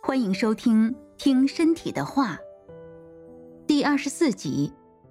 欢迎收听《听身体的话》第24集。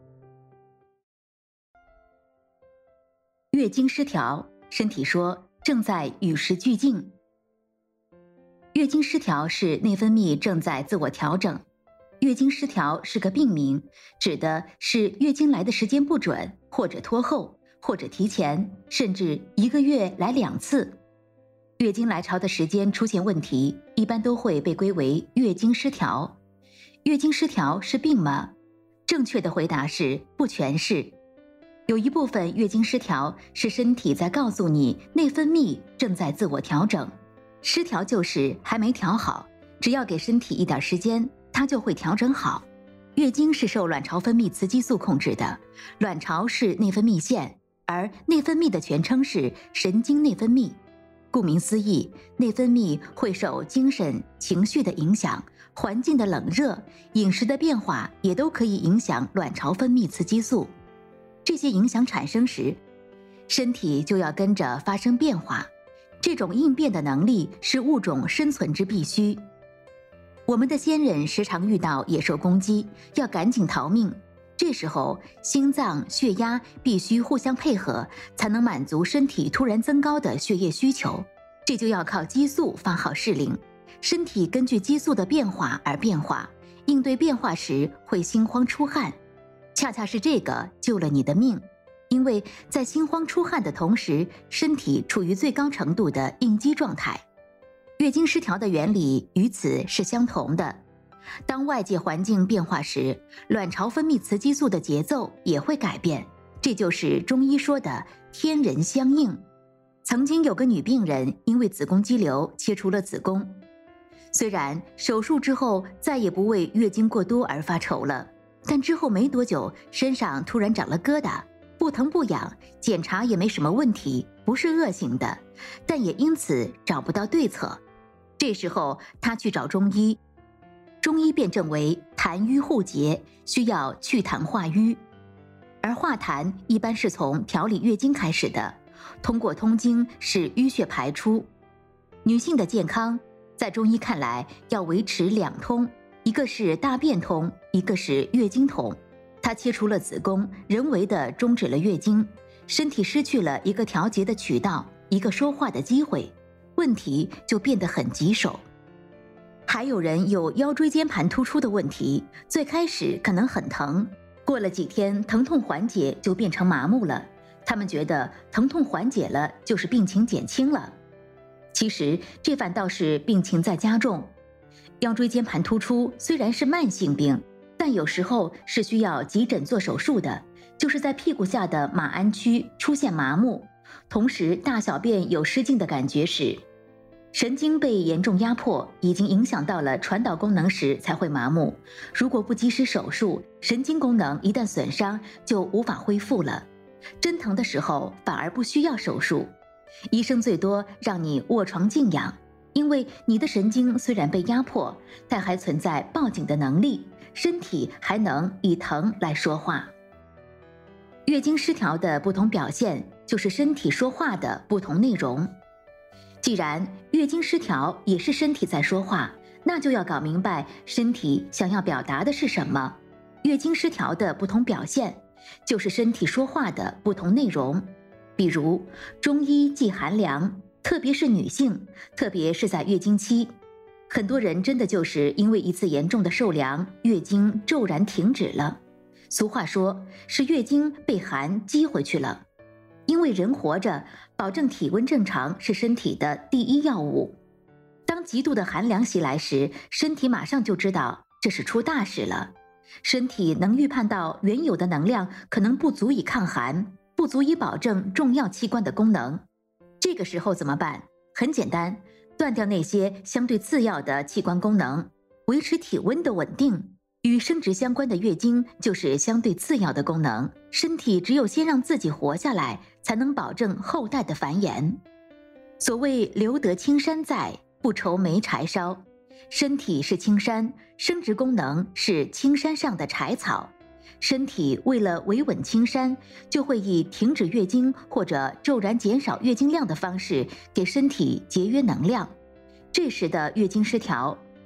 月经失调，身体说正在与时俱进。月经失调是内分泌正在自我调整。月经失调是个病名，指的是月经来的时间不准，或者拖后，或者提前，甚至1个月来2次。月经来潮的时间出现问题，一般都会被归为月经失调。月经失调是病吗？正确的回答是不全是。有一部分月经失调是身体在告诉你内分泌正在自我调整，失调就是还没调好，只要给身体一点时间，它就会调整好。月经是受卵巢分泌雌激素控制的，卵巢是内分泌腺，而内分泌的全称是神经内分泌。顾名思义，内分泌会受精神、情绪的影响，环境的冷热、饮食的变化也都可以影响卵巢分泌雌激素。这些影响产生时，身体就要跟着发生变化。这种应变的能力是物种生存之必须。我们的先人时常遇到野兽攻击，要赶紧逃命。这时候，心脏、血压必须互相配合，才能满足身体突然增高的血液需求。这就要靠激素发号施令，身体根据激素的变化而变化，应对变化时会心慌出汗。恰恰是这个救了你的命，因为在心慌出汗的同时，身体处于最高程度的应激状态。月经失调的原理与此是相同的。当外界环境变化时，卵巢分泌雌激素的节奏也会改变，这就是中医说的天人相应。曾经有个女病人因为子宫肌瘤切除了子宫，虽然手术之后再也不为月经过多而发愁了，但之后没多久身上突然长了疙瘩，不疼不痒，检查也没什么问题，不是恶性的，但也因此找不到对策。这时候她去找中医，中医辩证为痰瘀互结，需要祛痰化瘀。而化痰一般是从调理月经开始的，通过通经使淤血排出。女性的健康在中医看来要维持2通，一个是大便通，一个是月经通。她切除了子宫，人为的终止了月经，身体失去了一个调节的渠道，一个说话的机会，问题就变得很棘手。还有人有腰椎间盘突出的问题，最开始可能很疼，过了几天疼痛缓解就变成麻木了，他们觉得疼痛缓解了就是病情减轻了。其实这反倒是病情在加重。腰椎间盘突出虽然是慢性病，但有时候是需要急诊做手术的，就是在屁股下的马鞍区出现麻木，同时大小便有失禁的感觉时，神经被严重压迫，已经影响到了传导功能时才会麻木。如果不及时手术，神经功能一旦损伤就无法恢复了。真疼的时候反而不需要手术，医生最多让你卧床静养，因为你的神经虽然被压迫，但还存在报警的能力，身体还能以疼来说话。月经失调的不同表现，就是身体说话的不同内容。既然月经失调也是身体在说话，那就要搞明白身体想要表达的是什么。月经失调的不同表现，就是身体说话的不同内容。比如中医忌寒凉，特别是女性，特别是在月经期，很多人真的就是因为一次严重的受凉，月经骤然停止了。俗话说是月经被寒积回去了。因为人活着，保证体温正常是身体的第一要务。当极度的寒凉袭来时，身体马上就知道这是出大事了。身体能预判到原有的能量可能不足以抗寒，不足以保证重要器官的功能。这个时候怎么办？很简单，断掉那些相对次要的器官功能，维持体温的稳定。与生殖相关的月经就是相对次要的功能，身体只有先让自己活下来，才能保证后代的繁衍。所谓留得青山在，不愁没柴烧。身体是青山，生殖功能是青山上的柴草。身体为了维稳青山，就会以停止月经或者骤然减少月经量的方式给身体节约能量。这时的月经失调，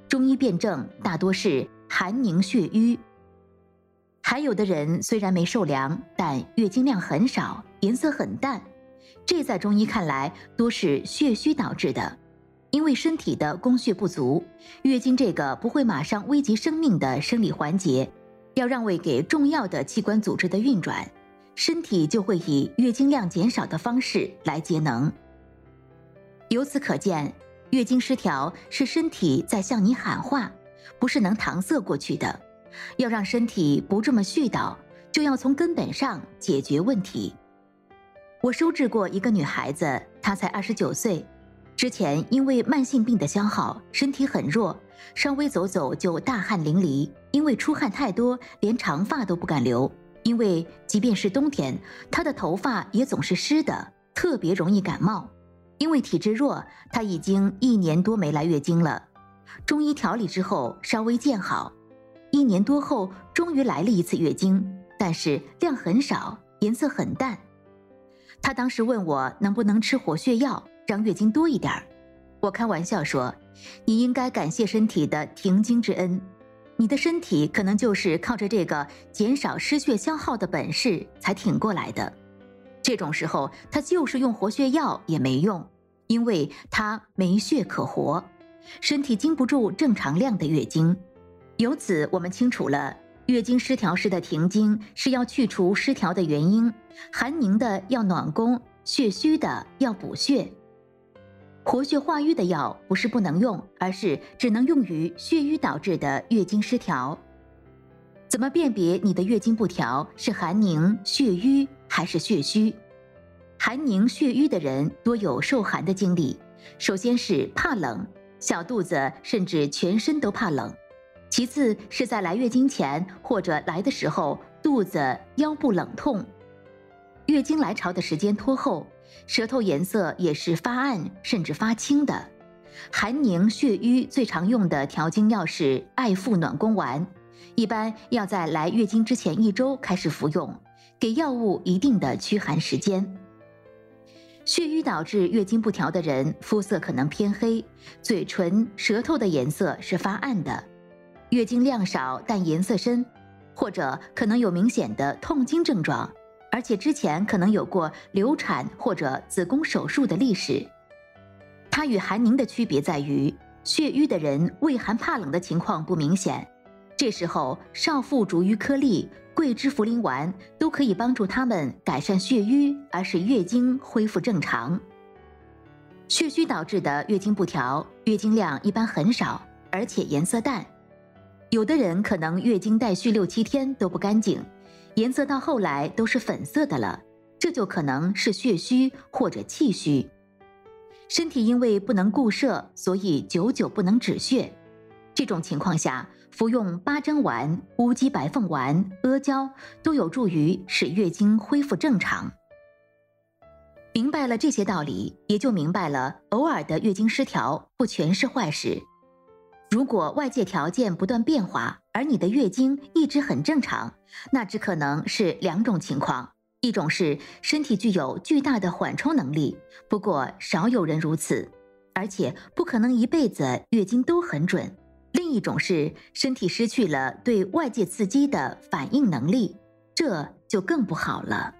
中医辨证大多是寒凝血瘀。还有的人虽然没受凉，但月经量很少，颜色很淡，这在中医看来多是血虚导致的。因为身体的供血不足，月经这个不会马上危及生命的生理环节，要让位给重要的器官组织的运转，身体就会以月经量减少的方式来节能。由此可见，月经失调是身体在向你喊话，不是能搪塞过去的。要让身体不这么絮叨，就要从根本上解决问题。我收治过一个女孩子，她才29岁，之前因为慢性病的消耗，身体很弱，稍微走走就大汗淋漓，因为出汗太多，连长发都不敢留。因为即便是冬天，她的头发也总是湿的，特别容易感冒。因为体质弱，她已经1年多没来月经了。中医调理之后稍微见好，1年多后终于来了一次月经，但是量很少，颜色很淡。她当时问我能不能吃活血药，让月经多一点。我开玩笑说，你应该感谢身体的停经之恩，你的身体可能就是靠着这个减少失血消耗的本事才挺过来的。这种时候它就是用活血药也没用，因为它没血可活，身体经不住正常量的月经。由此我们清楚了，月经失调时的停经是要去除失调的原因，寒凝的要暖宫，血虚的要补血。活血化瘀的药不是不能用，而是只能用于血瘀导致的月经失调。怎么辨别你的月经不调是寒凝、血瘀还是血虚？寒凝血瘀的人多有受寒的经历，首先是怕冷，小肚子甚至全身都怕冷。其次是在来月经前或者来的时候，肚子、腰部冷痛。月经来潮的时间拖后，舌头颜色也是发暗甚至发青的。寒凝血瘀最常用的调经药是艾附暖宫丸，一般要在来月经之前1周开始服用，给药物一定的驱寒时间。血瘀导致月经不调的人，肤色可能偏黑，嘴唇、舌头的颜色是发暗的。月经量少但颜色深，或者可能有明显的痛经症状，而且之前可能有过流产或者子宫手术的历史。它与寒凝的区别在于，血瘀的人畏寒怕冷的情况不明显，这时候少腹逐瘀颗粒、桂枝茯苓丸都可以帮助他们改善血瘀，而使月经恢复正常。血虚导致的月经不调，月经量一般很少，而且颜色淡。有的人可能月经带续6、7天都不干净，颜色到后来都是粉色的了，这就可能是血虚或者气虚。身体因为不能固摄，所以久久不能止血。这种情况下，服用八珍丸、乌鸡白凤丸、阿胶都有助于使月经恢复正常。明白了这些道理，也就明白了偶尔的月经失调不全是坏事。如果外界条件不断变化，而你的月经一直很正常，那只可能是2种情况。一种是身体具有巨大的缓冲能力，不过少有人如此，而且不可能一辈子月经都很准。另一种是身体失去了对外界刺激的反应能力，这就更不好了。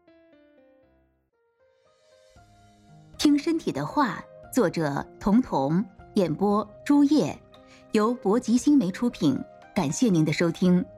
听身体的话，作者童童，演播朱叶，由博吉新媒出品，感谢您的收听。